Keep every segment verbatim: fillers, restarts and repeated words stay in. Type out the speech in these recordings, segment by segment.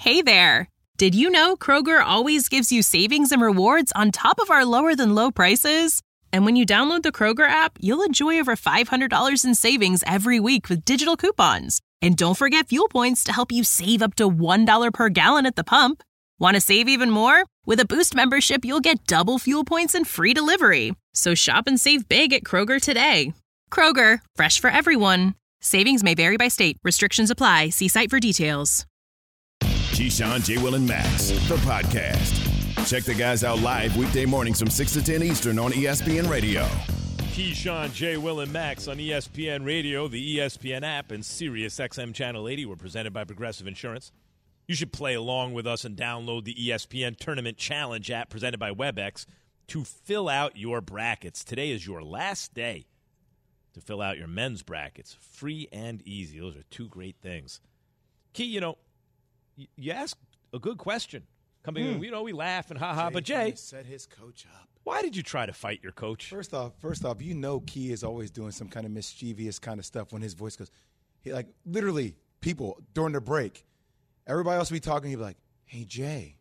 Hey there! Did you know Kroger always gives you savings and rewards on top of our lower-than-low prices? And when you download the Kroger app, you'll enjoy over five hundred dollars in savings every week with digital coupons. And don't forget fuel points to help you save up to one dollar per gallon at the pump. Want to save even more? With a Boost membership, you'll get double fuel points and free delivery. So shop and save big at Kroger today. Kroger, fresh for everyone. Savings may vary by state. Restrictions apply. See site for details. Keyshawn, J. Will, and Max, the podcast. Check the guys out live weekday mornings from six to ten Eastern on E S P N Radio. Keyshawn, J. Will, and Max on E S P N Radio, the E S P N app, and Sirius X M Channel eighty. We're presented by Progressive Insurance. You should play along with us and download the E S P N Tournament Challenge app presented by WebEx to fill out your brackets. Today is your last day to fill out your men's brackets. Free and easy. Those are two great things. Key, you know, you asked a good question. Coming in, you know, we laugh and ha-ha, but Jay set his coach up. Why did you try to fight your coach? First off, first off, you know Key is always doing some kind of mischievous kind of stuff when his voice goes, he like literally people during the break, everybody else will be talking, he'll be like, hey, Jay.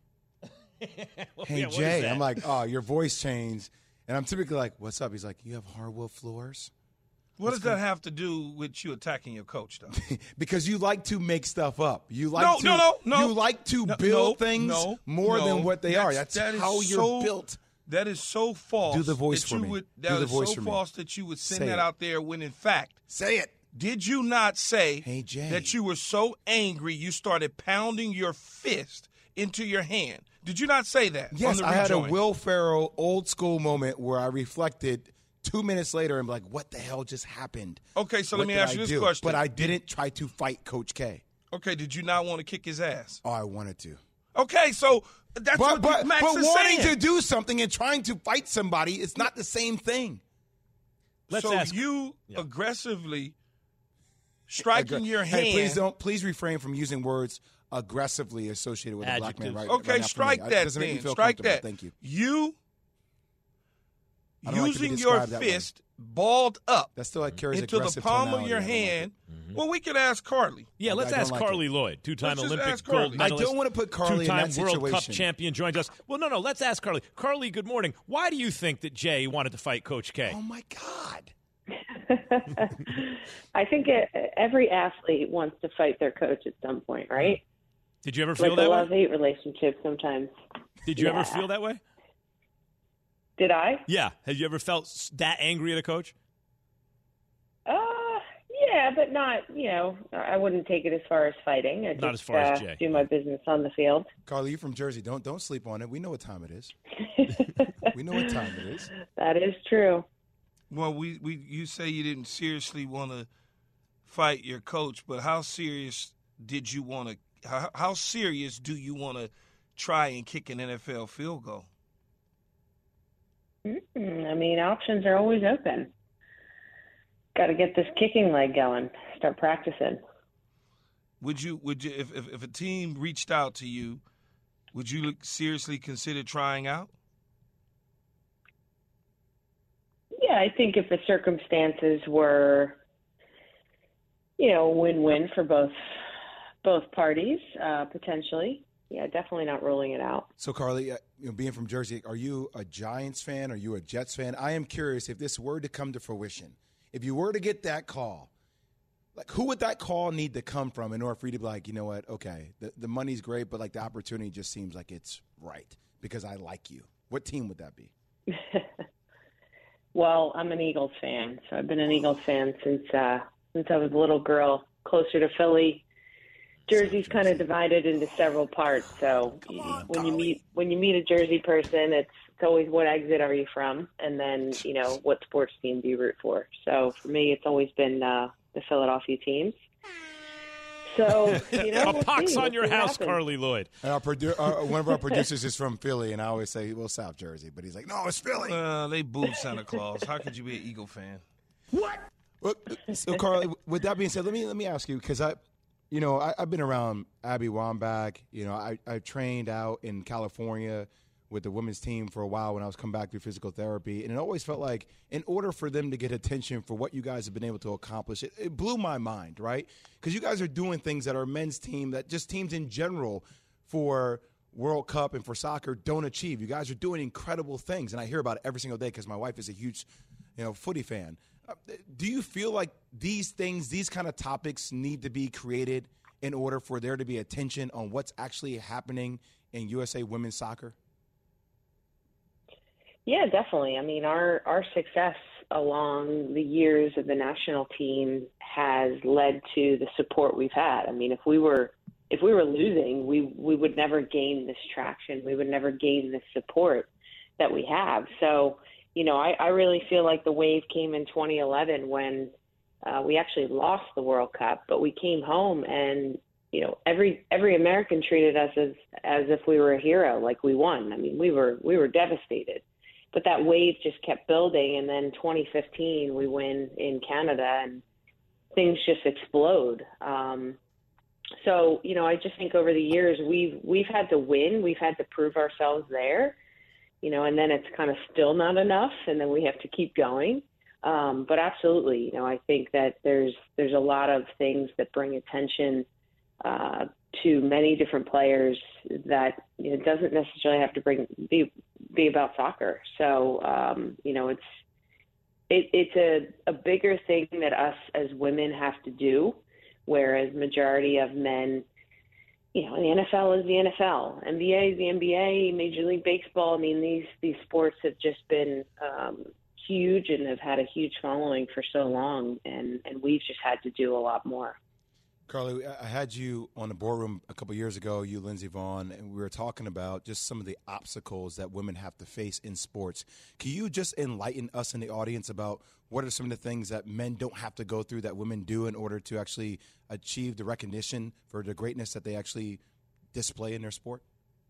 well, hey, yeah, Jay. I'm like, oh, your voice changed. And I'm typically like, what's up? He's like, you have hardwood floors? What does that have to do with you attacking your coach, though? Because you like to make stuff up. You like no, to, no, no, no. You like to no, build no, things no, more no. than what they That's, are. That's that how you're so, built. That is so false. Do the voice that for you me. Would, Do that the is voice so for me. false that you would send Say that it. out there when, in fact, say it. Did you not say hey, Jay. that you were so angry you started pounding your fist into your hand? Did you not say that? Yes, on the I had a rejoin? Will Ferrell old school moment where I reflected two minutes later and be like, what the hell just happened? Okay, so What let me did ask I you this do? question. But I didn't try to fight Coach K. Okay, did you not want to kick his ass? Oh, I wanted to. Okay, so that's but, what but, Max but is wanting saying. to do something and trying to fight somebody is not the same thing. Let's so ask, you yeah. aggressively striking Aggra- your hand. Hey, please don't. Please refrain from using words aggressively associated with a black man. Right? Okay, right now for strike me. It that doesn't make me then. feel Strike comfortable. that. Thank you. You I don't like to be using your described that way. fist balled up That still like carries into the aggressive palm of tonality. your I don't like it. hand. Well, we could ask Carly. Yeah, let's I don't ask like Carly it. Lloyd, two-time Let's just Olympic ask gold Carly. I medalist. don't want to put Carly in two-time that World Cup situation. champion joins us. Well, no, no, let's ask Carly. Carly, good morning. Why do you think that Jay wanted to fight Coach K? Oh my God. I think it, every athlete wants to fight their coach at some point, right? Did you ever feel Like that a way? love-hate relationship sometimes. Did you Yeah. ever feel that way? Did I? Yeah. Have you ever felt s- that angry at a coach? Uh, yeah, but not, you know, I wouldn't take it as far as fighting. I Not just, as far as uh, Jay. do my business on the field. Carly, you're from Jersey. Don't don't sleep on it. We know what time it is. We know what time it is. That is true. Well, we, we you say you didn't seriously want to fight your coach, but how serious did you want to? How, how serious do you want to try and kick an N F L field goal? Mm, I mean, options are always open. Got to get this kicking leg going. Start practicing. Would you would you if, if if a team reached out to you, would you look, seriously consider trying out? Yeah, I think if the circumstances were, you know, win-win for both both parties, uh, potentially. Yeah, definitely not ruling it out. So, Carly, uh, you know, being from Jersey, are you a Giants fan? Are you a Jets fan? I am curious if this were to come to fruition, if you were to get that call, like who would that call need to come from in order for you to be like, you know what, okay, the, the money's great, but like the opportunity just seems like it's right because I like you. What team would that be? Well, I'm an Eagles fan, so I've been an Eagles fan since uh, since I was a little girl, closer to Philly. Jersey's kind of divided into several parts, so on, when you Carly. meet when you meet a Jersey person, it's it's always what exit are you from, and then you know what sports team do you root for. So for me, it's always been uh, the Philadelphia teams. So you know, A we'll pox see. on We'll your see what house, happens. Carly Lloyd. And our produ- our, one of our producers is from Philly, and I always say, well, South Jersey. But he's like, no, it's Philly. Uh, they booed Santa Claus. How could you be an Eagle fan? Well, so, Carly, with that being said, let me let me ask you, because I, you know, I, I've been around Abby Wambach. You know, I, I trained out in California with the women's team for a while when I was coming back through physical therapy, and it always felt like in order for them to get attention for what you guys have been able to accomplish, it, it blew my mind, right? Because you guys are doing things that our men's team, that just teams in general, for World Cup and for soccer don't achieve. You guys are doing incredible things, and I hear about it every single day because my wife is a huge, you know, footy fan. Uh, do you feel like these things, these kind of topics need to be created in order for there to be attention on what's actually happening in U S A women's soccer? Yeah, definitely. I mean, our, our success along the years of the national team has led to the support we've had. I mean, if we were if we were losing, we we would never gain this traction. We would never gain this support that we have. So, you know, I, I really feel like the wave came in twenty eleven when uh, we actually lost the World Cup, but we came home and, you know, every every American treated us as as if we were a hero, like we won. I mean, we were we were devastated. But that wave just kept building, and then twenty fifteen we win in Canada, and things just explode. Um, so, you know, I just think over the years we've we've had to win, we've had to prove ourselves there, you know, and then it's kind of still not enough, and then we have to keep going. Um, but absolutely, you know, I think that there's there's a lot of things that bring attention uh, to many different players that, you know, doesn't necessarily have to bring be be about soccer. So, um, you know, it's it, it's a, a bigger thing that us as women have to do, whereas majority of men, you know, the N F L is the N F L, N B A is the N B A, Major League Baseball. I mean, these these sports have just been um, huge and have had a huge following for so long, and, and we've just had to do a lot more. Carly, I had you on the boardroom a couple years ago, you, Lindsey Vonn, and we were talking about just some of the obstacles that women have to face in sports. Can you just enlighten us in the audience about what are some of the things that men don't have to go through that women do in order to actually achieve the recognition for the greatness that they actually display in their sport?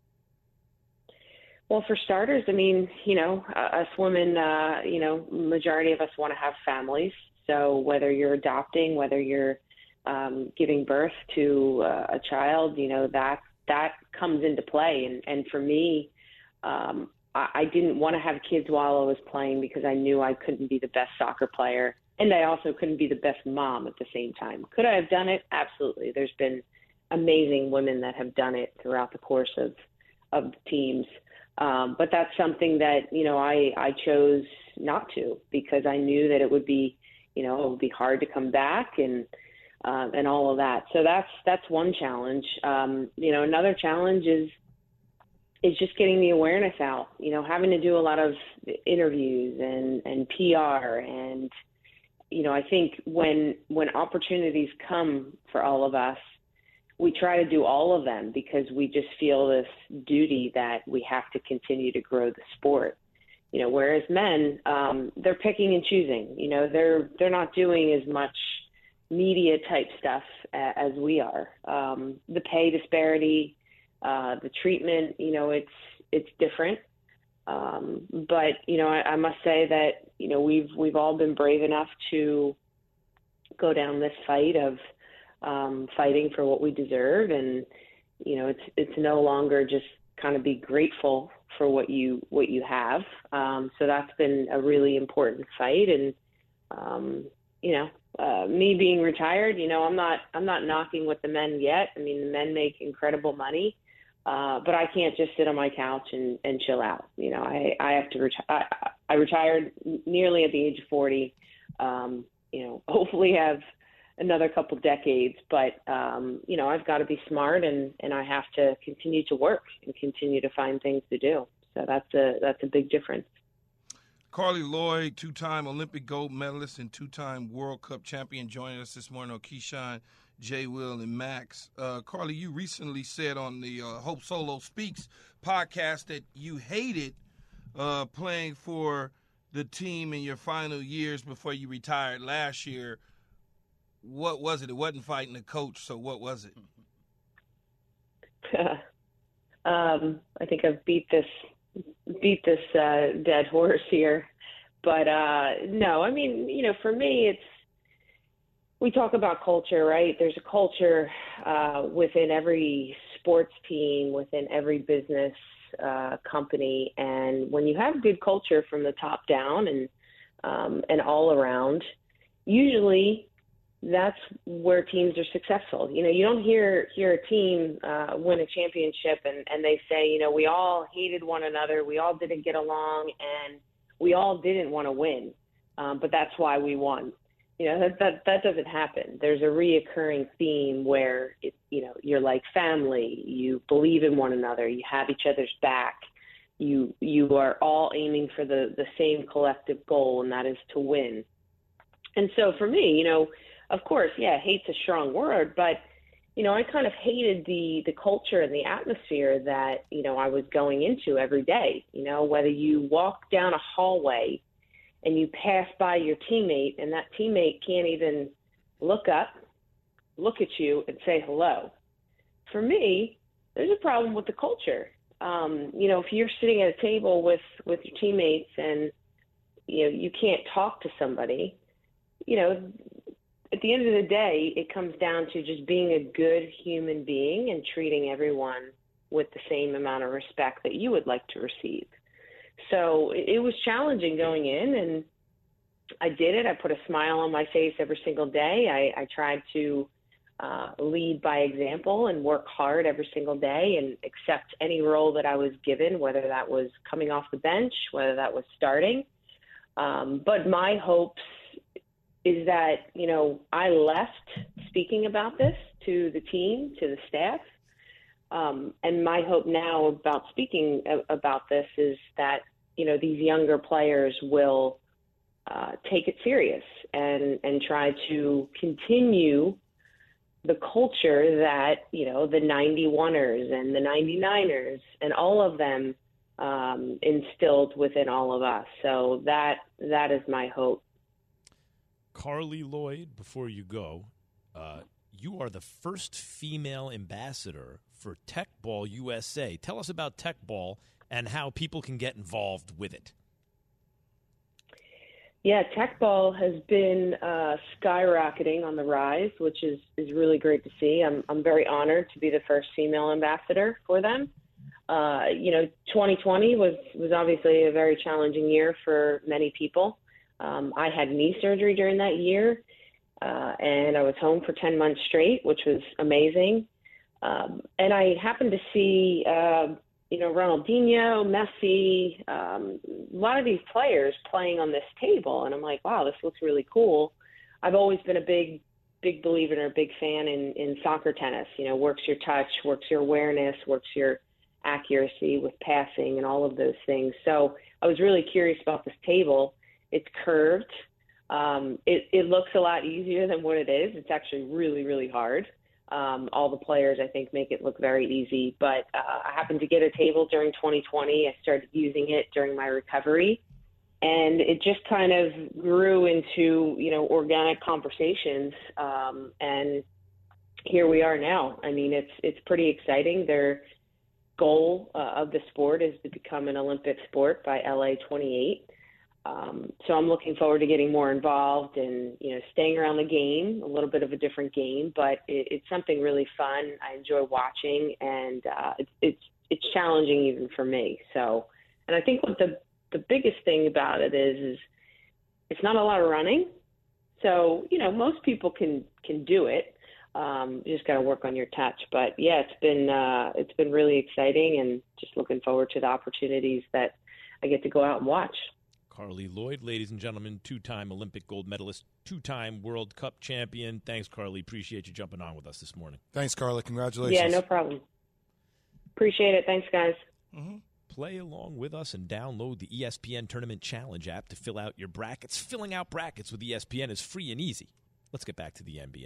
Well, for starters, I mean, you know, uh, us women, uh, you know, majority of us want to have families. So whether you're adopting, whether you're Um, giving birth to uh, a child, you know, that that comes into play. And, and for me, um, I, I didn't want to have kids while I was playing because I knew I couldn't be the best soccer player. And I also couldn't be the best mom at the same time. Could I have done it? Absolutely. There's been amazing women that have done it throughout the course of, of teams. Um, but that's something that, you know, I, I chose not to because I knew that it would be, you know, it would be hard to come back and, Um, and all of that. So that's that's one challenge. Um, you know, another challenge is is just getting the awareness out. You know, having to do a lot of interviews and, and P R. And, you know, I think when when opportunities come for all of us, we try to do all of them because we just feel this duty that we have to continue to grow the sport. You know, whereas men, um, they're picking and choosing. You know, they're they're not doing as much media type stuff as we are. Um, the pay disparity, uh, the treatment, you know, it's it's different. Um, but you know, I, I must say that you know we've we've all been brave enough to go down this fight of um, fighting for what we deserve, and you know, it's it's no longer just kind of be grateful for what you what you have. Um, so that's been a really important fight, and um, you know. Uh, me being retired, you know, I'm not, I'm not knocking with the men yet. I mean, the men make incredible money, uh, but I can't just sit on my couch and, and chill out. You know, I, I have to retire. I, I retired nearly at the age of forty, um, you know, hopefully have another couple decades, but, um, you know, I've got to be smart and, and I have to continue to work and continue to find things to do. So that's a, that's a big difference. Carli Lloyd, two-time Olympic gold medalist and two-time World Cup champion, joining us this morning on Keyshawn, J. Will, and Max. Uh, Carli, you recently said on the uh, Hope Solo Speaks podcast that you hated uh, playing for the team in your final years before you retired last year. What was it? It wasn't fighting the coach, so what was it? um, I think I've beat this beat this uh, dead horse here. But uh, no, I mean, you know, for me, it's, we talk about culture, right? There's a culture uh, within every sports team, within every business uh, company. And when you have good culture from the top down and, um, and all around, usually that's where teams are successful. You know, you don't hear hear a team uh, win a championship and, and they say, you know, we all hated one another, we all didn't get along, and we all didn't want to win, um, but that's why we won. You know, that, that that doesn't happen. There's a reoccurring theme where, it, you know, you're like family, you believe in one another, you have each other's back, you you are all aiming for the, the same collective goal, and that is to win. And so for me, you know, of course, yeah, hate's a strong word, but, you know, I kind of hated the, the culture and the atmosphere that, you know, I was going into every day. You know, whether you walk down a hallway and you pass by your teammate and that teammate can't even look up, look at you and say hello. For me, there's a problem with the culture. Um, you know, if you're sitting at a table with, with your teammates and, you know, you can't talk to somebody, you know, at the end of the day, it comes down to just being a good human being and treating everyone with the same amount of respect that you would like to receive. So it was challenging going in, and I did it. I put a smile on my face every single day. I, I tried to uh, lead by example and work hard every single day and accept any role that I was given, whether that was coming off the bench, whether that was starting. Um, but my hopes is that, you know, I left speaking about this to the team, to the staff. Um, and my hope now about speaking a- about this is that, you know, these younger players will uh, take it serious and, and try to continue the culture that, you know, the ninety-one-ers and the ninety-niners and all of them um, instilled within all of us. So that that is my hope. Carli Lloyd, before you go, uh, you are the first female ambassador for Tech Ball U S A. Tell us about Tech Ball and how people can get involved with it. Yeah, Tech Ball has been uh, skyrocketing on the rise, which is, is really great to see. I'm I'm very honored to be the first female ambassador for them. Uh, you know, twenty twenty was, was obviously a very challenging year for many people. Um, I had knee surgery during that year, uh, and I was home for ten months straight, which was amazing. Um, and I happened to see, uh, you know, Ronaldinho, Messi, um, a lot of these players playing on this table. And I'm like, wow, this looks really cool. I've always been a big, big believer and a big fan in, in soccer tennis. You know, works your touch, works your awareness, works your accuracy with passing and all of those things. So I was really curious about this table. It's curved. Um, it, it looks a lot easier than what it is. It's actually really, really hard. Um, all the players, I think, make it look very easy. But uh, I happened to get a table during twenty twenty. I started using it during my recovery. And it just kind of grew into, you know, organic conversations. Um, and here we are now. I mean, it's it's pretty exciting. Their goal uh, of the sport is to become an Olympic sport by L A twenty-eight. Um, so I'm looking forward to getting more involved and, you know, staying around the game, a little bit of a different game, but it, it's something really fun. I enjoy watching, and uh, it, it's it's challenging even for me. So, and I think what the the biggest thing about it is, is it's not a lot of running. So, you know, most people can can do it. Um, you just got to work on your touch. But yeah, it's been uh, it's been really exciting, and just looking forward to the opportunities that I get to go out and watch. Carli Lloyd, ladies and gentlemen, two-time Olympic gold medalist, two-time World Cup champion. Thanks, Carli. Appreciate you jumping on with us this morning. Thanks, Carli. Congratulations. Yeah, no problem. Appreciate it. Thanks, guys. Mm-hmm. Play along with us and download the E S P N Tournament Challenge app to fill out your brackets. Filling out brackets with E S P N is free and easy. Let's get back to the N B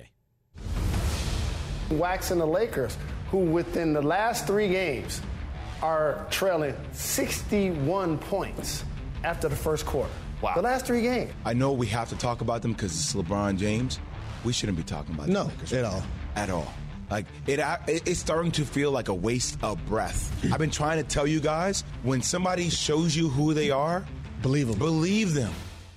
A. Waxing the Lakers, who within the last three games are trailing sixty-one points after the first quarter. Wow. The last three games. I know we have to talk about them because it's LeBron James. We shouldn't be talking about no, the Lakers at all. At all. Like, it, it's starting to feel like a waste of breath. I've been trying to tell you guys, when somebody shows you who they are, believe them. Believe them.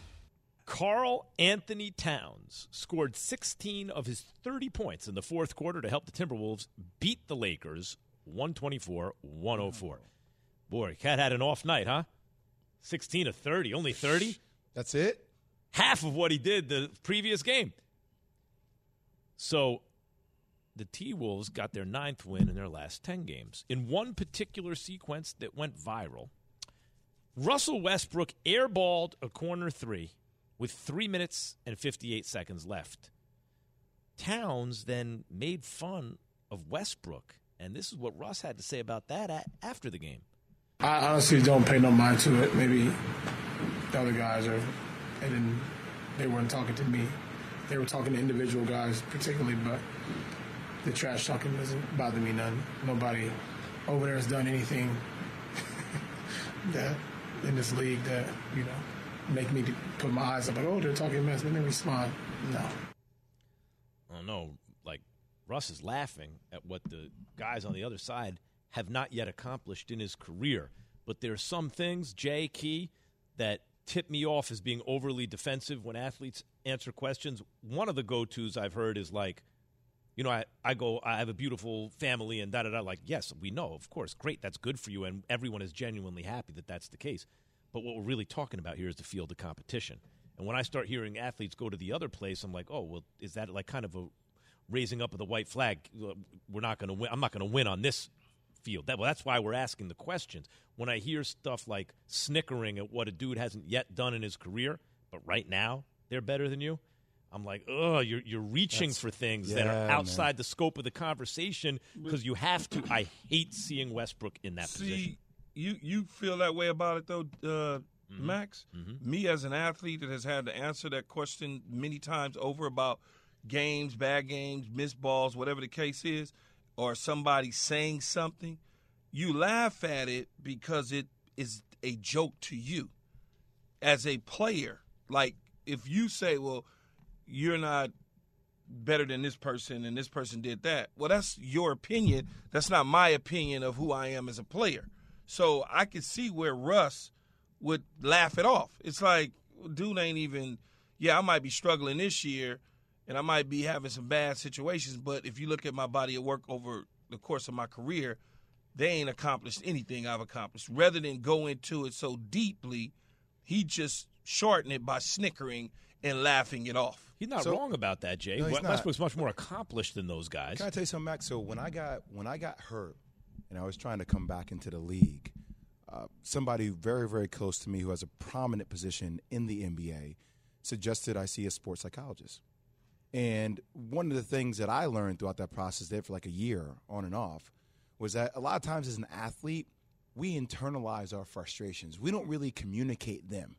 Karl Anthony Towns scored sixteen of his thirty points in the fourth quarter to help the Timberwolves beat the Lakers one twenty-four one oh four. Boy, Cat had an off night, huh? sixteen of thirty, only thirty. That's it? Half of what he did the previous game. So the T-Wolves got their ninth win in their last ten games. In one particular sequence that went viral, Russell Westbrook airballed a corner three with three minutes and fifty-eight seconds left. Towns then made fun of Westbrook, and this is what Russ had to say about that at, after the game. I honestly don't pay no mind to it. Maybe the other guys are, and then they weren't talking to me. They were talking to individual guys particularly, but the trash talking doesn't bother me none. Nobody over there has done anything that in this league that, you know, make me put my eyes up like, oh, they're talking mess. Let me respond. No. Oh, no. Like, Russ is laughing at what the guys on the other side have not yet accomplished in his career. But there are some things, Jay, Key, that tip me off as being overly defensive when athletes answer questions. One of the go-tos I've heard is like, you know, I, I go, I have a beautiful family and da-da-da. Like, yes, we know, of course. Great, that's good for you, and everyone is genuinely happy that that's the case. But what we're really talking about here is the field of competition. And when I start hearing athletes go to the other place, I'm like, oh, well, is that like kind of a raising up of the white flag? We're not going to win. I'm not going to win on this field. That, well, that's why we're asking the questions. When I hear stuff like snickering at what a dude hasn't yet done in his career, but right now they're better than you, I'm like, oh, you're you're reaching That's, for things yeah, that are outside man. the scope of the conversation because you have to. I hate seeing Westbrook in that See, position. you you feel that way about it though, uh, mm-hmm. Max? Mm-hmm. Me as an athlete that has had to answer that question many times over about games, bad games, missed balls, whatever the case is, or somebody saying something, you laugh at it because it is a joke to you as a player. Like if you say, well, you're not better than this person and this person did that. Well, that's your opinion. That's not my opinion of who I am as a player. So I could see where Russ would laugh it off. It's like, dude ain't even, yeah, I might be struggling this year and I might be having some bad situations, but if you look at my body of work over the course of my career, they ain't accomplished anything I've accomplished. Rather than go into it so deeply, he just shortened it by snickering and laughing it off. He's not So- wrong about that, Jay. No, he's not. Westbrook's much more accomplished than those guys. Can I tell you something, Max? So when I got when I got hurt and I was trying to come back into the league, uh, somebody very, very close to me who has a prominent position in the N B A suggested I see a sports psychologist. And one of the things that I learned throughout that process there for like a year on and off was that a lot of times as an athlete, we internalize our frustrations. We don't really communicate them.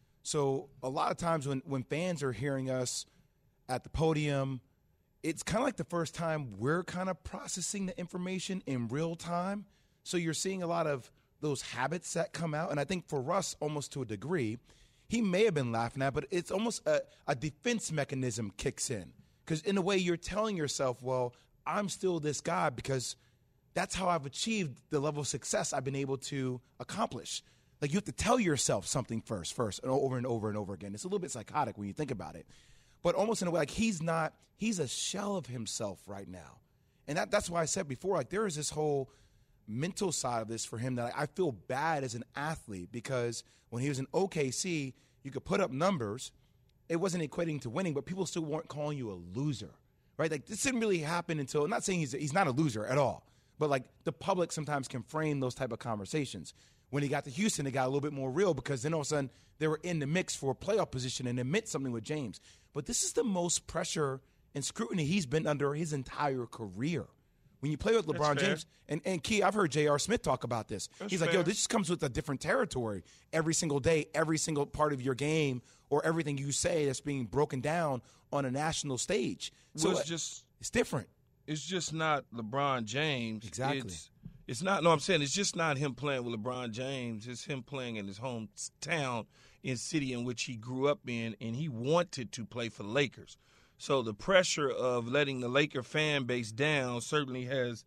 So a lot of times when, when fans are hearing us at the podium, it's kind of like the first time we're kind of processing the information in real time. So you're seeing a lot of those habits that come out. And I think for Russ, almost to a degree, he may have been laughing at, but it's almost a, a defense mechanism kicks in. Because in a way you're telling yourself, well, I'm still this guy because that's how I've achieved the level of success I've been able to accomplish. Like you have to tell yourself something first, first, and over and over and over again. It's a little bit psychotic when you think about it. But almost in a way, like he's not, he's a shell of himself right now. And that, that's why I said before, like there is this whole mental side of this for him that like, I feel bad as an athlete because when he was in O K C, you could put up numbers. It wasn't equating to winning, but people still weren't calling you a loser, right? Like this didn't really happen until, I'm not saying he's, he's not a loser at all, but like the public sometimes can frame those type of conversations. When he got to Houston, it got a little bit more real because then all of a sudden they were in the mix for a playoff position and it meant something with James. But this is the most pressure and scrutiny he's been under his entire career. When you play with LeBron James, and, and Key, I've heard J R. Smith talk about this. That's He's like, fair. yo, this just comes with a different territory every single day, every single part of your game or everything you say that's being broken down on a national stage. So Well, uh, it's just it's different. it's just not LeBron James. Exactly. It's, it's not. No, I'm saying it's just not him playing with LeBron James. It's him playing in his hometown, in city in which he grew up in, and he wanted to play for the Lakers. So the pressure of letting the Laker fan base down certainly has,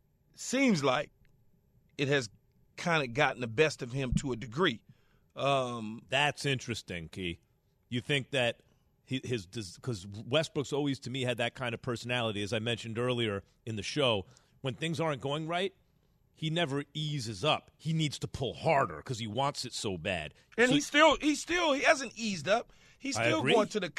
seems like it has kind of gotten the best of him to a degree. Um, That's interesting, Key. You think that he, his because Westbrook's always to me had that kind of personality, as I mentioned earlier in the show. When things aren't going right, he never eases up. He needs to pull harder because he wants it so bad. and So- he still, he still, he hasn't eased up. He's I still agree. going to the cup.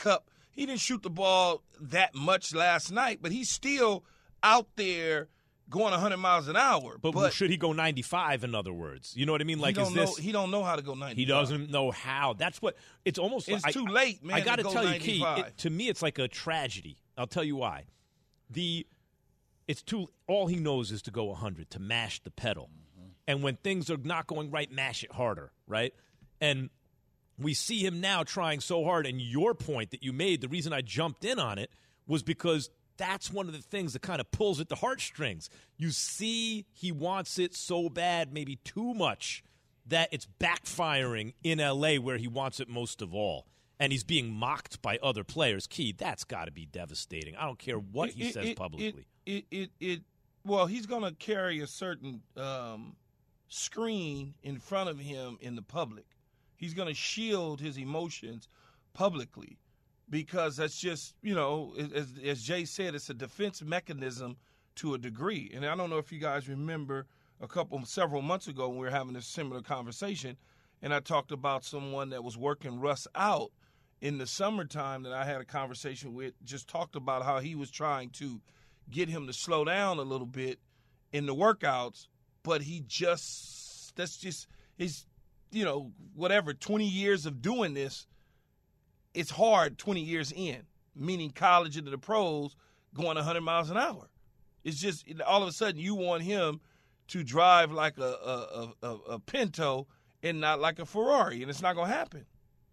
he didn't shoot the ball that much last night, but he's still out there going one hundred miles an hour. But, but should he go ninety-five, in other words? You know what I mean? Like, he don't is this, know, he don't know how to go ninety-five. He doesn't know how. That's what – it's almost it's like – too late, man, I got to go tell you, Key, ninety-five. it, to me it's like a tragedy. I'll tell you why. The it's too all he knows is to go one hundred, to mash the pedal. Mm-hmm. And when things are not going right, mash it harder, right? And we see him now trying so hard. And your point that you made, the reason I jumped in on it was because that's one of the things that kind of pulls at the heartstrings. You see he wants it so bad, maybe too much, that it's backfiring in L A where he wants it most of all. And he's being mocked by other players. Key, that's got to be devastating. I don't care what it, he it, says it, publicly. It, it, it, it, well, he's going to carry a certain um, screen in front of him in the public. He's going to shield his emotions publicly because that's just, you know, as, as Jay said, it's a defense mechanism to a degree. And I don't know if you guys remember a couple, several months ago when we were having a similar conversation, and I talked about someone that was working Russ out in the summertime that I had a conversation with, just talked about how he was trying to get him to slow down a little bit in the workouts, but he just, that's just his, you know, whatever, twenty years of doing this, it's hard twenty years in, meaning college into the pros going one hundred miles an hour. It's just, all of a sudden you want him to drive like a, a, a, a Pinto and not like a Ferrari, and it's not going to happen.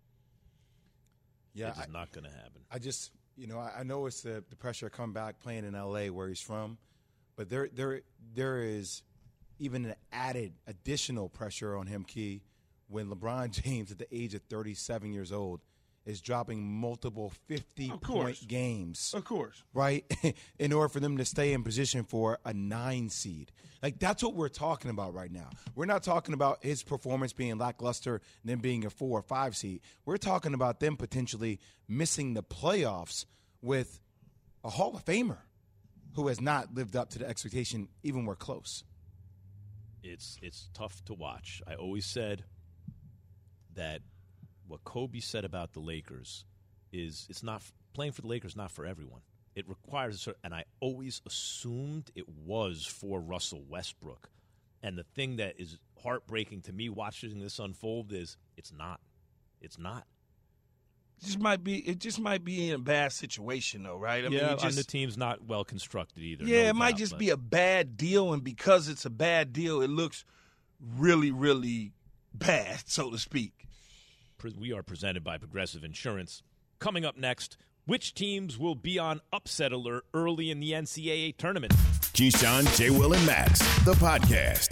Yeah, it's I, not going to happen. I just, you know, I, I know it's the, the pressure to come back playing in L A where he's from, but there, there, there is even an added additional pressure on him, Key, when LeBron James at the age of thirty-seven years old is dropping multiple fifty-point games. Of course. Right? In order for them to stay in position for a nine seed. Like, that's what we're talking about right now. We're not talking about his performance being lackluster and then being a four or five seed. We're talking about them potentially missing the playoffs with a Hall of Famer who has not lived up to the expectation even we're close. It's it's tough to watch. I always said that what Kobe said about the Lakers is it's not playing for the Lakers, not for everyone. It requires a certain, and I always assumed it was for Russell Westbrook. And the thing that is heartbreaking to me watching this unfold is it's not. It's not. It just might be. It just might be in a bad situation, though, right? I yeah, mean, it just, and the team's not well constructed either. Yeah, no it might doubt, just but. be a bad deal, and because it's a bad deal, it looks really, really bad, so to speak. We are presented by Progressive Insurance. Coming up next, which teams will be on upset alert early in the N C double A tournament? Keyshawn, J. Will, and Max, the podcast.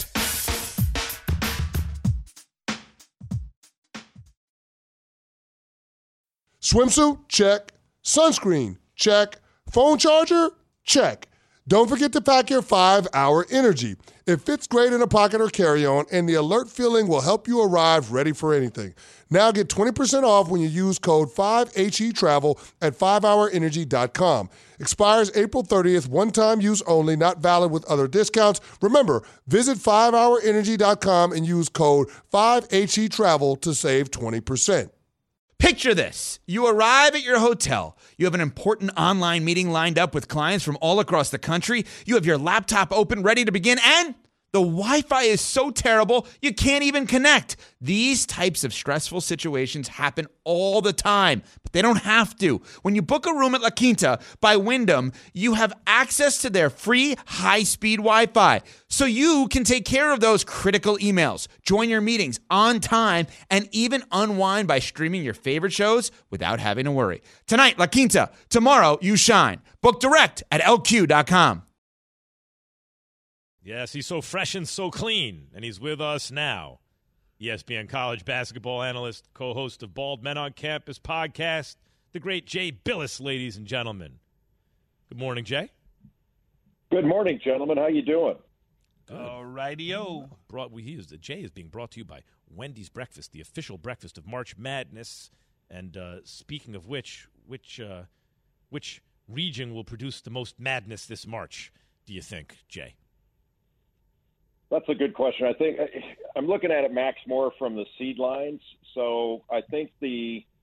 Swimsuit? Check. Sunscreen? Check. Phone charger? Check. Don't forget to pack your five hour Energy. It fits great in a pocket or carry-on, and the alert feeling will help you arrive ready for anything. Now get twenty percent off when you use code five H E Travel at five hour energy dot com. Expires April thirtieth, one-time use only, not valid with other discounts. Remember, visit five hour energy dot com and use code five H E Travel to save twenty percent. Picture this. You arrive at your hotel. You have an important online meeting lined up with clients from all across the country. You have your laptop open, ready to begin, and the Wi-Fi is so terrible, you can't even connect. These types of stressful situations happen all the time, but they don't have to. When you book a room at La Quinta by Wyndham, you have access to their free high-speed Wi-Fi, so you can take care of those critical emails, join your meetings on time, and even unwind by streaming your favorite shows without having to worry. Tonight, La Quinta. Tomorrow, you shine. Book direct at L Q dot com. Yes, he's so fresh and so clean, and he's with us now. E S P N college basketball analyst, co-host of Bald Men on Campus podcast, the great Jay Bilas, ladies and gentlemen. Good morning, Jay. Good morning, gentlemen. How you doing? All righty-o. Brought, we, he is, the Jay is being brought to you by Wendy's Breakfast, the official breakfast of March Madness. And uh, speaking of which, which, uh, which region will produce the most madness this March, do you think, Jay? That's a good question. I think I'm looking at it, Max, more from the seed lines. So I think the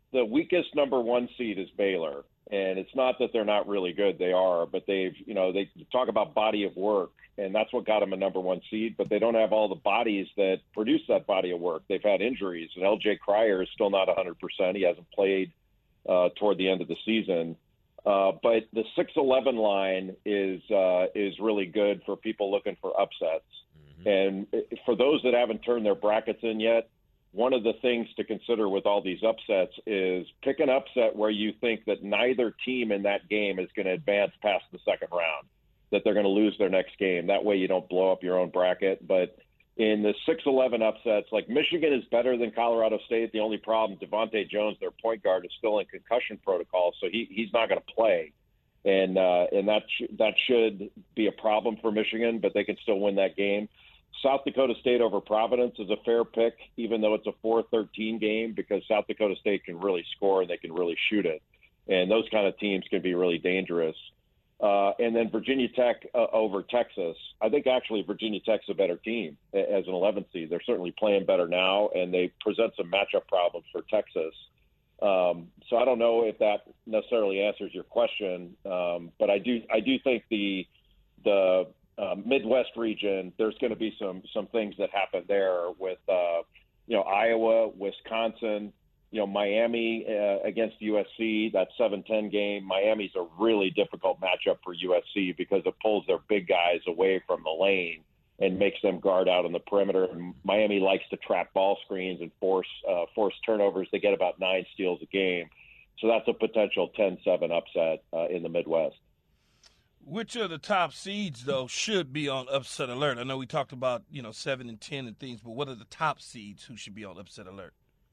the weakest number one seed is Baylor. And it's not that they're not really good. They are, but they've, you know, they talk about body of work, and that's what got them a number one seed, but they don't have all the bodies that produce that body of work. They've had injuries, and L J Cryer is still not one hundred percent. He hasn't played uh, toward the end of the season. Uh, but the six eleven line is uh, is really good for people looking for upsets. Mm-hmm. And for those that haven't turned their brackets in yet, one of the things to consider with all these upsets is pick an upset where you think that neither team in that game is going to advance past the second round, that they're going to lose their next game. That way you don't blow up your own bracket. But in the six eleven upsets, like Michigan is better than Colorado State. The only problem, Devontae Jones, their point guard, is still in concussion protocol, so he, he's not going to play. And uh, and that, sh- that should be a problem for Michigan, but they can still win that game. South Dakota State over Providence is a fair pick, even though it's a four thirteen game, because South Dakota State can really score and they can really shoot it. And those kind of teams can be really dangerous. Uh, and then Virginia Tech uh, over Texas. I think actually Virginia Tech's a better team as an eleventh seed. They're certainly playing better now, and they present some matchup problems for Texas. Um, so I don't know if that necessarily answers your question, um, but I do I do think the the Uh, Midwest region, there's going to be some some things that happen there with, uh, you know, Iowa, Wisconsin, you know, Miami uh, against U S C, that seven ten game. Miami's a really difficult matchup for U S C because it pulls their big guys away from the lane and makes them guard out on the perimeter. And Miami likes to trap ball screens and force uh, force turnovers. They get about nine steals a game. So that's a potential ten seven upset uh, in the Midwest. Which of the top seeds, though, should be on upset alert? I know we talked about, you know, seven and ten and things, but what are the top seeds who should be on upset alert?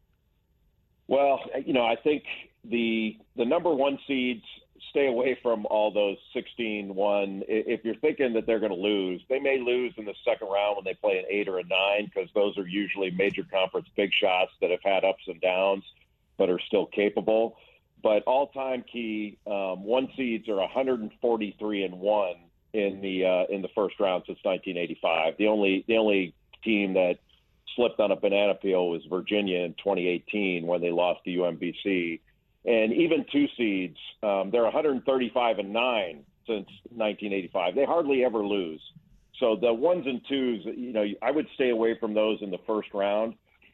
Well, you know, I think the the number one seeds stay away from all those sixteen one. If you're thinking that they're going to lose, they may lose in the second round when they play an eight or a nine, because those are usually major conference big shots that have had ups and downs but are still capable. But all-time key, um, one seeds are one forty-three and one in the uh, in the first round since nineteen eighty-five. The only the only team that slipped on a banana peel was Virginia in twenty eighteen when they lost to U M B C. And even two seeds, um, they're one thirty-five and nine since nineteen eighty-five. They hardly ever lose. So the ones and twos, you know, I would stay away from those in the first round.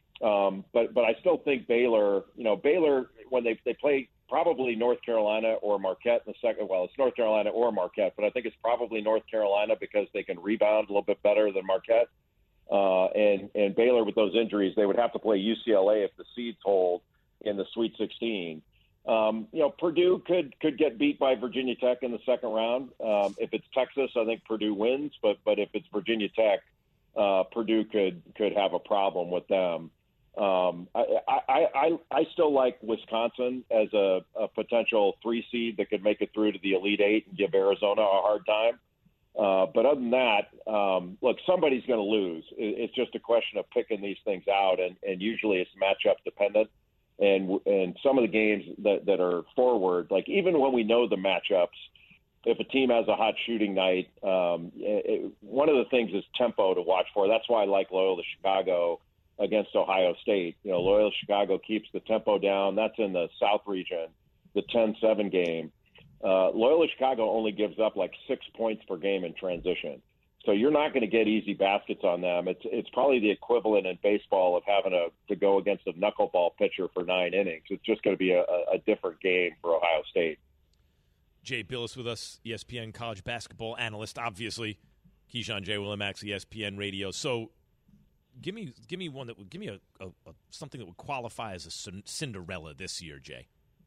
Um, but but I still think Baylor, you know, Baylor when they they play probably North Carolina or Marquette in the second. Well, it's North Carolina or Marquette, but I think it's probably North Carolina because they can rebound a little bit better than Marquette. Uh, and and Baylor with those injuries, they would have to play U C L A if the seeds hold in the Sweet sixteen. Um, you know, Purdue could could get beat by Virginia Tech in the second round. Um, if it's Texas, I think Purdue wins. But but if it's Virginia Tech, uh, Purdue could could have a problem with them. Um, I, I, I, I still like Wisconsin as a, a potential three seed that could make it through to the Elite Eight and give Arizona a hard time. Uh, but other than that, um, look, somebody's going to lose. It, it's just a question of picking these things out, and, and usually it's matchup dependent. And and some of the games that, that are forward, like even when we know the matchups, if a team has a hot shooting night, um, it, one of the things is tempo to watch for. That's why I like Loyola Chicago against Ohio State. You know, Loyola Chicago keeps the tempo down. That's in the South region, the ten seven game. Uh, Loyola Chicago only gives up like six points per game in transition. So you're not going to get easy baskets on them. It's it's probably the equivalent in baseball of having a, to go against a knuckleball pitcher for nine innings. It's just going to be a, a different game for Ohio State. Jay Billis with us, E S P N college basketball analyst, obviously. Keyshawn J. Willimax, E S P N Radio. So give me give me one that would give me a, a, a something that would qualify as a Cinderella this year, Jay.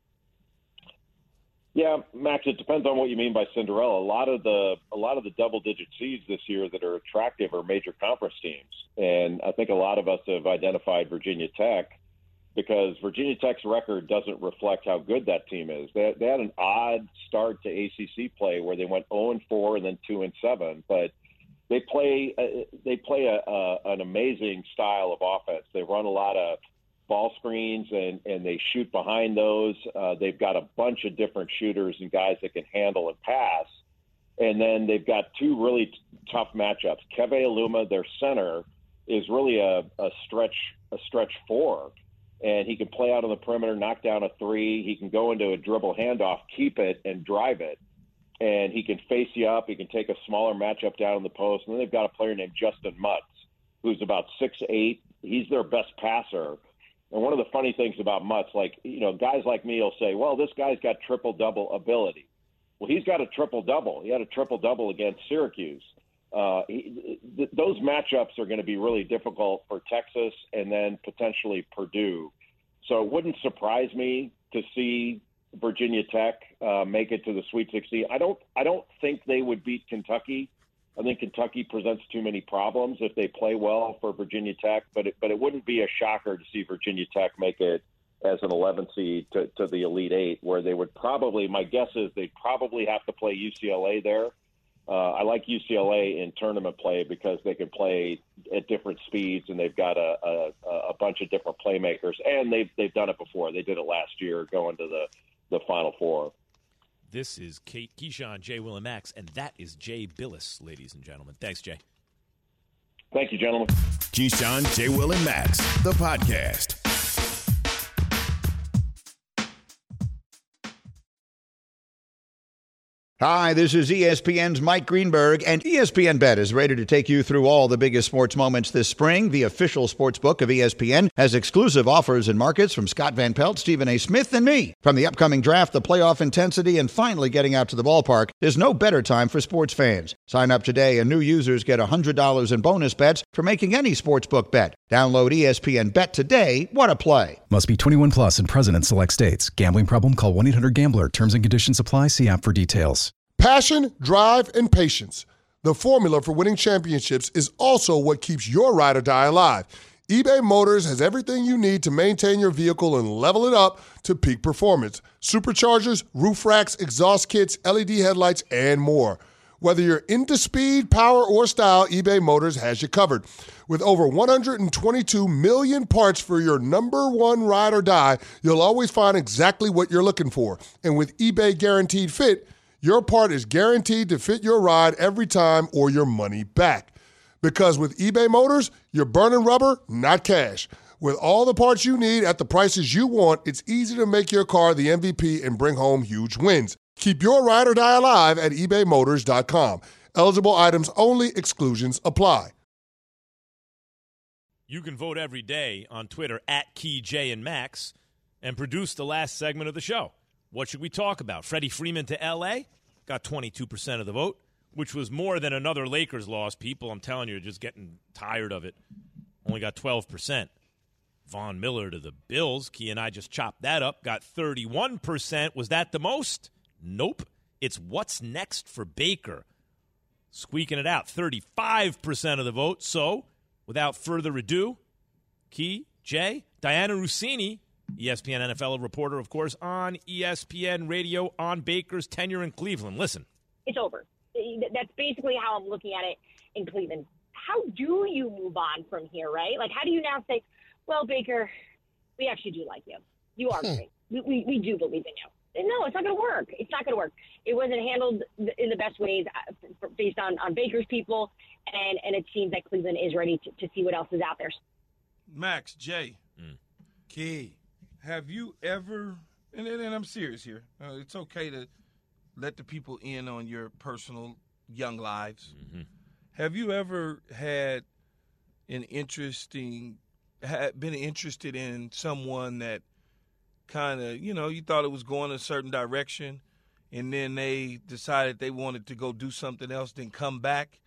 Yeah, Max, it depends on what you mean by Cinderella. A lot of the a lot of the double-digit seeds this year that are attractive are major conference teams. And I think a lot of us have identified Virginia Tech because Virginia Tech's record doesn't reflect how good that team is. They, they had an odd start to A C C play where they went oh and four and then two and seven, but they play uh, they play a, a, an amazing style of offense. They run a lot of ball screens, and, and they shoot behind those. Uh, they've got a bunch of different shooters and guys that can handle and pass. And then they've got two really t- tough matchups. Keve Aluma, their center, is really a, a stretch a stretch four. and he can play out on the perimeter, knock down a three. He can go into a dribble handoff, keep it, and drive it. And he can face you up. He can take a smaller matchup down in the post. And then they've got a player named Justin Mutz, who's about six eight. He's their best passer. And one of the funny things about Mutz, like, you know, guys like me will say, well, this guy's got triple-double ability. Well, he's got a triple-double. He had a triple-double against Syracuse. Uh, he, th- those matchups are going to be really difficult for Texas and then potentially Purdue. So it wouldn't surprise me to see Virginia Tech uh, make it to the Sweet sixteen. I don't. I don't think they would beat Kentucky. I think Kentucky presents too many problems if they play well for Virginia Tech. But it, but it wouldn't be a shocker to see Virginia Tech make it as an eleven seed to, to the Elite Eight, where they would probably. My guess is they'd probably have to play U C L A there. Uh, I like U C L A in tournament play because they can play at different speeds and they've got a, a, a bunch of different playmakers. And they've they've done it before. They did it last year, going to the, the Final Four. This is Kate Keyshawn, Jay, Will, and Max, and that is Jay Billis, ladies and gentlemen. Thanks, Jay. Thank you, gentlemen. Keyshawn, Jay, Will, and Max, the podcast. Hi, this is E S P N's Mike Greenberg, and E S P N Bet is ready to take you through all the biggest sports moments this spring. The official sports book of E S P N has exclusive offers and markets from Scott Van Pelt, Stephen A. Smith, and me. From the upcoming draft, the playoff intensity, and finally getting out to the ballpark, there's no better time for sports fans. Sign up today, and new users get one hundred dollars in bonus bets for making any sportsbook bet. Download E S P N Bet today. What a play. Must be twenty-one plus and present in select states. Gambling problem? Call one eight hundred gambler. Terms and conditions apply. See app for details. Passion, drive, and patience. The formula for winning championships is also what keeps your ride or die alive. eBay Motors has everything you need to maintain your vehicle and level it up to peak performance. Superchargers, roof racks, exhaust kits, L E D headlights, and more. Whether you're into speed, power, or style, eBay Motors has you covered. With over one hundred twenty-two million parts for your number one ride or die, you'll always find exactly what you're looking for. And with eBay Guaranteed Fit, your part is guaranteed to fit your ride every time or your money back. Because with eBay Motors, you're burning rubber, not cash. With all the parts you need at the prices you want, it's easy to make your car the M V P and bring home huge wins. Keep your ride or die alive at ebay motors dot com. Eligible items only. Exclusions apply. You can vote every day on Twitter at Key, J, and Max and produce the last segment of the show. What should we talk about? Freddie Freeman to L A? Got twenty-two percent of the vote, which was more than another Lakers loss. People, I'm telling you, are just getting tired of it. Only got twelve percent. Von Miller to the Bills. Key and I just chopped that up. Got thirty-one percent. Was that the most? Nope. It's what's next for Baker. Squeaking it out. thirty-five percent of the vote. So, without further ado, Key, Jay, Diana Russini, E S P N N F L reporter, of course, on E S P N Radio on Baker's tenure in Cleveland. Listen. It's over. That's basically how I'm looking at it in Cleveland. How do you move on from here, right? Like, how do you now say, well, Baker, we actually do like you. You are great. We, we, we do believe in you. No, it's not going to work. It's not going to work. It wasn't handled in the best ways based on, on Baker's people, and, and it seems that Cleveland is ready to, to see what else is out there. Max, Jay, mm. Key, have you ever, and, and I'm serious here, uh, it's okay to let the people in on your personal young lives. Mm-hmm. Have you ever had an interesting, had been interested in someone that kind of, you know, you thought it was going a certain direction, and then they decided they wanted to go do something else, then come back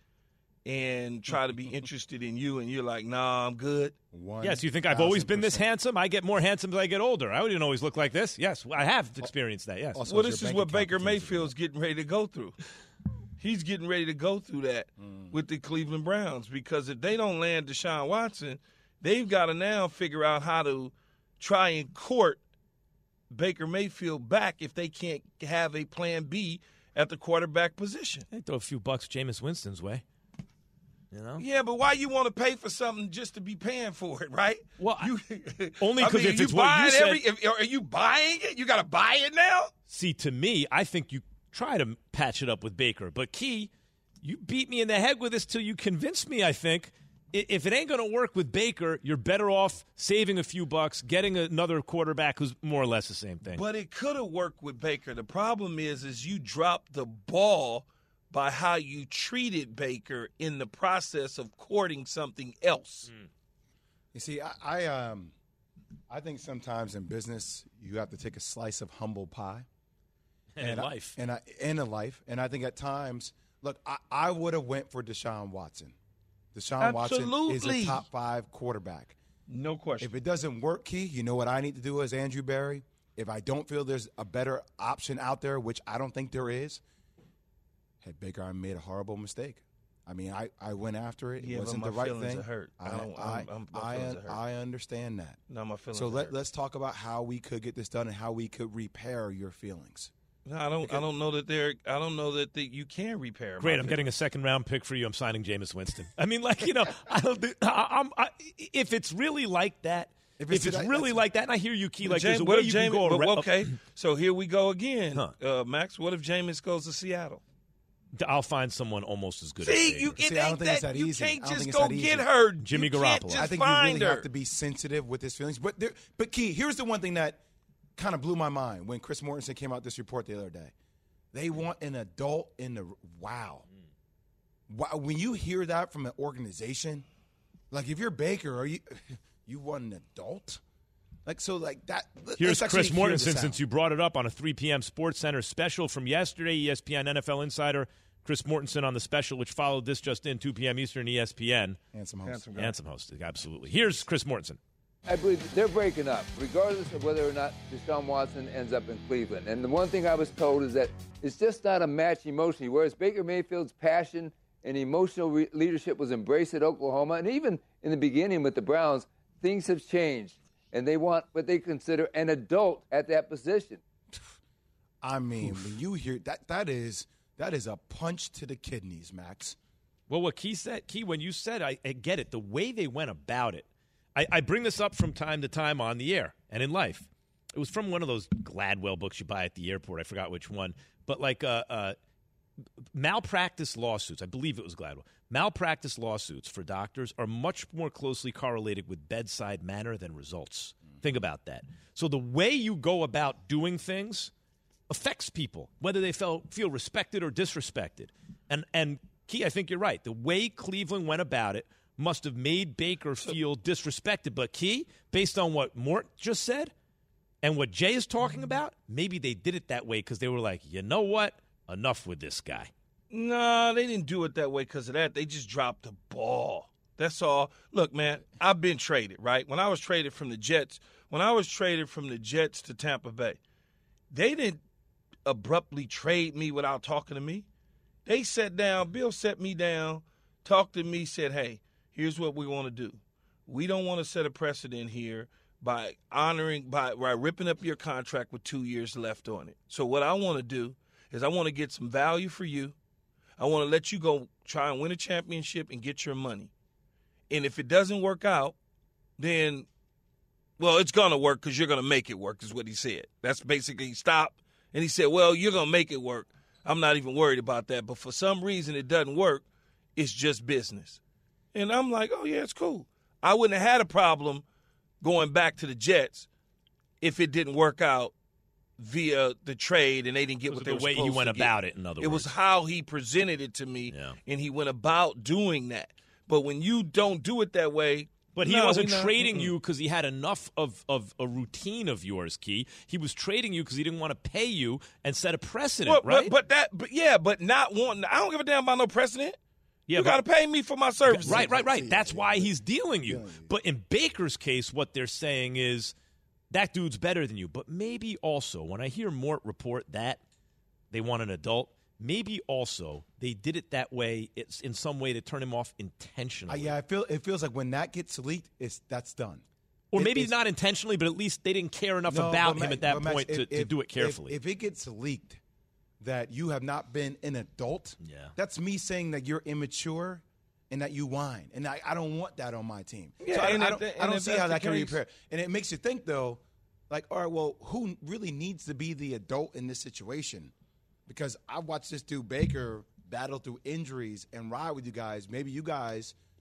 and try to be interested in you, and you're like, nah, I'm good? Yes, you think I've always been this handsome? I get more handsome as I get older. I didn't always look like this. Yes, I have experienced that, yes. Also, well, this is what Baker Mayfield's getting ready to go through. He's getting ready to go through that mm. with the Cleveland Browns, because if they don't land Deshaun Watson, they've got to now figure out how to try and court Baker Mayfield back if they can't have a plan B at the quarterback position. They throw a few bucks Jameis Winston's way. You know? Yeah, but why you want to pay for something just to be paying for it, right? Well, you, only because I mean, it's what you said. Every, if, are you buying it? You got to buy it now? See, to me, I think you try to patch it up with Baker. But, Key, you beat me in the head with this till you convinced me, I think. if it ain't going to work with Baker, you're better off saving a few bucks, getting another quarterback who's more or less the same thing. But it could have worked with Baker. The problem is, is you dropped the ball by how you treated Baker in the process of courting something else. Mm. You see, I, I um, I think sometimes in business you have to take a slice of humble pie, and, and in I, life, and I, and in life, and I think at times, look, I, I would have went for Deshaun Watson. Deshaun Absolutely. Watson is a top five quarterback. No question. If it doesn't work, Key, you know what I need to do as Andrew Berry? If I don't feel there's a better option out there, which I don't think there is, hey, Baker, I made a horrible mistake. I mean, I, I went after it. It yeah, wasn't but my the right feelings thing. Are hurt. I, I, don't, I, I'm, I'm, my I, feelings are hurt. I understand that. No, my feelings so are let, hurt. let's talk about how we could get this done and how we could repair your feelings. No, I don't. Because, I don't know that there. I don't know that the, you can repair. Great, I'm getting a second round pick for you. I'm signing Jameis Winston. I mean, like you know, I don't. I, I'm. I, if it's really like that, if it's, if it's really like that, and I hear you, Key, like James, there's a way what if you James, can go. But, around, okay, so here we go again, huh. uh, Max. What if Jameis goes to Seattle? I'll find someone almost as good See, as Baker. you, See, I don't think that, it's that you easy. can't I don't just think go it's that get easy. her. Jimmy you Garoppolo. Just I think find you really her. have to be sensitive with his feelings. But there, but Key, here's the one thing that kind of blew my mind when Chris Mortensen came out this report the other day. They want an adult in the wow. wow. When you hear that from an organization, like if you're Baker, are you you want an adult? Like so, like that. Here's Chris Mortensen, out. since you brought it up on a three p.m. Sports Center special from yesterday. E S P N N F L Insider Chris Mortensen on the special, which followed this just in two p.m. Eastern, E S P N. Handsome host. Handsome, Handsome host, absolutely. Here's Chris Mortensen. I believe they're breaking up, regardless of whether or not Deshaun Watson ends up in Cleveland. And the one thing I was told is that it's just not a match emotionally, whereas Baker Mayfield's passion and emotional re- leadership was embraced at Oklahoma, and even in the beginning with the Browns, things have changed, and they want what they consider an adult at that position. I mean, when you hear that, that is that is a punch to the kidneys, Max. Well, what Key said, Key, when you said, I, I get it, the way they went about it. I, I bring this up from time to time on the air and in life. It was from one of those Gladwell books you buy at the airport. I forgot which one. But like uh, uh, malpractice lawsuits, I believe it was Gladwell. Malpractice lawsuits for doctors are much more closely correlated with bedside manner than results. Mm. Think about that. So the way you go about doing things affects people, whether they feel, feel respected or disrespected. And, and Key, I think you're right. The way Cleveland went about it must have made Baker feel disrespected. But Key, based on what Mort just said and what Jay is talking about, maybe they did it that way because they were like, you know what? Enough with this guy. No, they didn't do it that way because of that. They just dropped the ball. That's all. Look, man, I've been traded, right? When I was traded from the Jets, when I was traded from the Jets to Tampa Bay, they didn't abruptly trade me without talking to me. They sat down, Bill set me down, talked to me, said, hey, here's what we want to do. We don't want to set a precedent here by honoring, by, by ripping up your contract with two years left on it. So what I want to do is I want to get some value for you. I want to let you go try and win a championship and get your money. And if it doesn't work out, then, well, it's going to work because you're going to make it work is what he said. That's basically stop. And he said, well, you're going to make it work. I'm not even worried about that. But for some reason it doesn't work. It's just business. And I'm like, oh, yeah, it's cool. I wouldn't have had a problem going back to the Jets if it didn't work out via the trade and they didn't get what they were supposed to get. The way he went about it, in other words. It was how he presented it to me, yeah. and he went about doing that. But when you don't do it that way, But he no, wasn't not, trading mm-mm. you because he had enough of, of a routine of yours, Key. He was trading you because he didn't want to pay you and set a precedent, Well, right? But, but that, but yeah, but not wanting. I don't give a damn about no precedent. Yeah, you but- got to pay me for my services. Right, right, right. That's why he's dealing you. But in Baker's case, what they're saying is that dude's better than you. But maybe also, when I hear Mort report that they want an adult, maybe also they did it that way. It's in some way to turn him off Uh, intentionally. yeah, I feel it feels like when that gets leaked, it's that's done. Or It- maybe it's- not intentionally, but at least they didn't care enough No, about but him Ma- at that but Max, point to, if- to if- do it carefully. If, if it gets leaked that you have not been an adult, Yeah. that's me saying that you're immature and that you whine. And I, I don't want that on my team. Yeah, so I, and I if don't, that- I and don't if see that's how the that can case- repair. And it makes you think, though, like, all right, well, who really needs to be the adult in this situation? Because I watched this dude, Baker, battle through injuries and ride with you guys. Maybe you guys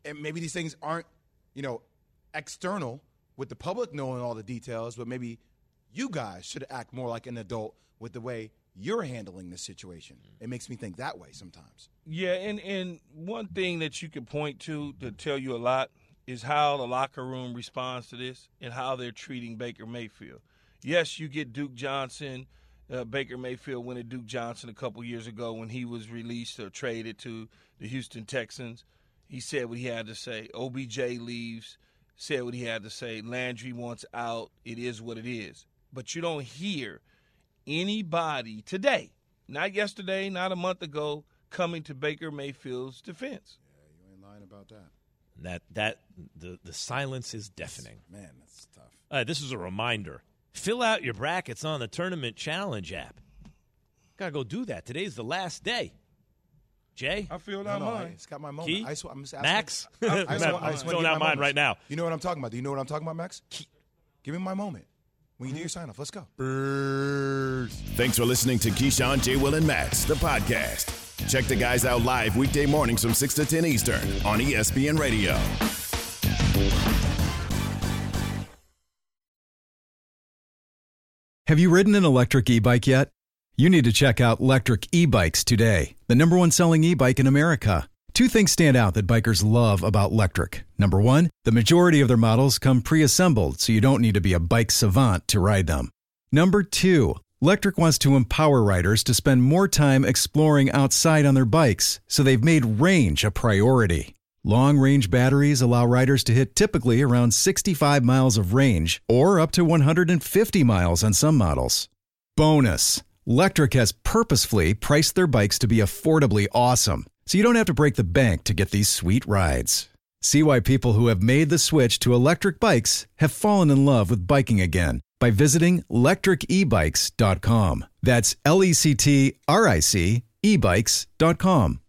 and maybe these things aren't, you know, external with the public knowing all the details, but maybe you guys should act more like an adult with the way you're handling this situation. It makes me think that way sometimes. Yeah, and, and one thing that you can point to to tell you a lot is how the locker room responds to this and how they're treating Baker Mayfield. Yes, you get Duke Johnson. Uh, Baker Mayfield went to Duke Johnson a couple years ago when he was released or traded to the Houston Texans. He said what he had to say. O B J leaves, said what he had to say. Landry wants out. It is what it is. But you don't hear anybody today, not yesterday, not a month ago, coming to Baker Mayfield's defense. Yeah, you ain't lying about that. That that the the silence is deafening. Man, that's tough. Uh, this is a reminder. Fill out your brackets on the Tournament Challenge app. Gotta go do that. Today's the last day. Jay? I filled No, out no, mine. It's got my moment. Key? I just, I'm just asking. Max? I, I just, Matt, want- I just want to filling get out my mine moments. right now. You know what I'm talking about? Do you know what I'm talking about, Max? Give me my moment. When you do your sign off, let's go. Thanks for listening to Keyshawn, J. Will, and Max, the podcast. Check the guys out live weekday mornings from six to ten Eastern on E S P N Radio. Have you ridden an electric e-bike yet? You need to check out Lectric E-Bikes today, the number one selling e-bike in America. Two things stand out that bikers love about Lectric. Number one, the majority of their models come pre-assembled, so you don't need to be a bike savant to ride them. Number two, Lectric wants to empower riders to spend more time exploring outside on their bikes, so they've made range a priority. Long-range batteries allow riders to hit typically around sixty-five miles of range, or up to one hundred fifty miles on some models. Bonus, Lectric has purposefully priced their bikes to be affordably awesome, so you don't have to break the bank to get these sweet rides. See why people who have made the switch to electric bikes have fallen in love with biking again by visiting lectric e bikes dot com. That's L E C T R I C e bikes dot com.